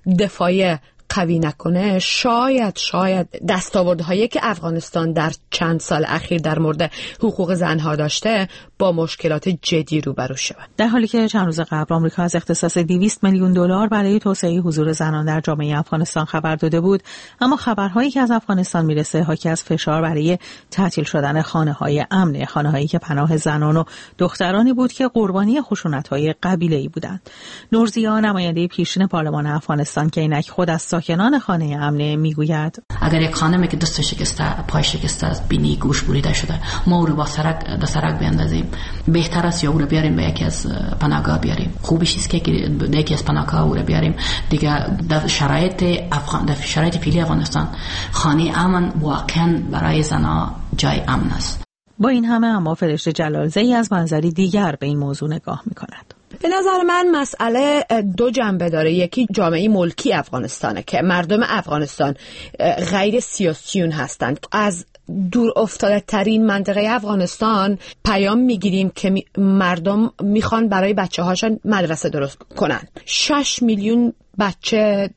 دفاع قوی نکنه، شاید شاید دستاوردهایی که افغانستان در چند سال اخیر در مورد حقوق زنها داشته با مشکلات جدی روبرو شود. در حالی که چند روز قبل آمریکا از اختصاص دویست میلیون دلار برای توسعه حضور زنان در جامعه افغانستان خبر داده بود، اما خبرهایی که از افغانستان میرسه حاکی از فشار برای تعطیل شدن خانه‌های امن، خانه‌هایی که پناه زنان و دخترانی بود که قربانی خشونت‌های قبیله‌ای بودند. نورزیا، نماینده پیشین پارلمان افغانستان که اینک خود از ساکنان خانه امنه، میگوید: اگر یک خانمی که دست شکسته، پای شکسته است، بینی گوش بریده شده، ما او رو با سرک در سرک بیاندازیم، بهتر است یا او رو بیاریم به یکی از پناهگاه بیاریم. خوبیش است که یکی از پناهگاه او رو بیاریم دیگه. در شرایط افغان، در شرایط فعلی افغانستان خانه امن واقعا برای زنها جای امن است. با این همه اما فرشته جلالزی از منظری دیگر به این موضوع نگاه می‌کند. به نظر من مسئله دو جنبه داره. یکی جامعه ملکی افغانستانه که مردم افغانستان غیر سیاسیون هستند. از دور افتاده ترین منطقه افغانستان پیام میگیریم که می مردم میخوان برای بچه هاشون مدرسه درست کنن. شش میلیون بچه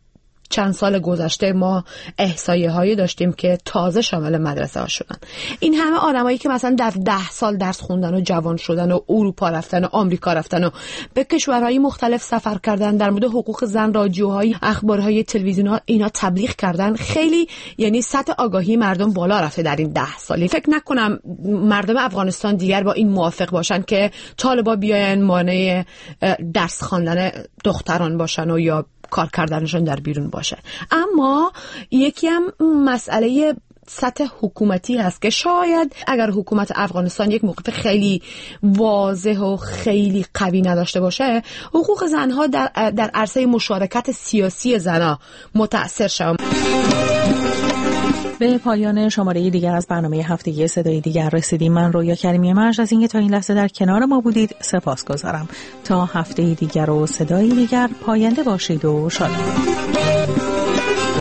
چند سال گذشته ما احصایه هایی داشتیم که تازه شامل مدرسه ها شدن. این همه آدمایی که مثلا در ده سال درس خوندن و جوان شدن و اروپا رفتن و آمریکا رفتن و به کشورهای مختلف سفر کردن، در مورد حقوق زن رادیوهای، اخبارهای، تلویزیون‌ها اینا تبلیغ کردن. خیلی یعنی سطح آگاهی مردم بالا رفته در این ده سالی. فکر نکنم مردم افغانستان دیگر با این موافق باشن که طالبا بیاین مانع درس خواندن دختران باشن و یا کار کردنشون در بیرون باشه. اما یکی هم مسئله سطح حکومتی هست که شاید اگر حکومت افغانستان یک موقف خیلی واضح و خیلی قوی نداشته باشه، حقوق زنها در, در عرصه مشارکت سیاسی زنها متأثر شد. به پایان شماره دیگر از برنامه هفتگی صدای دیگر رسیدیم. من رویا کریمی مرج از اینکه تا این لحظه در کنار ما بودید سپاسگزارم. تا هفته دیگر و صدای دیگر پاینده باشید و شاد باشید.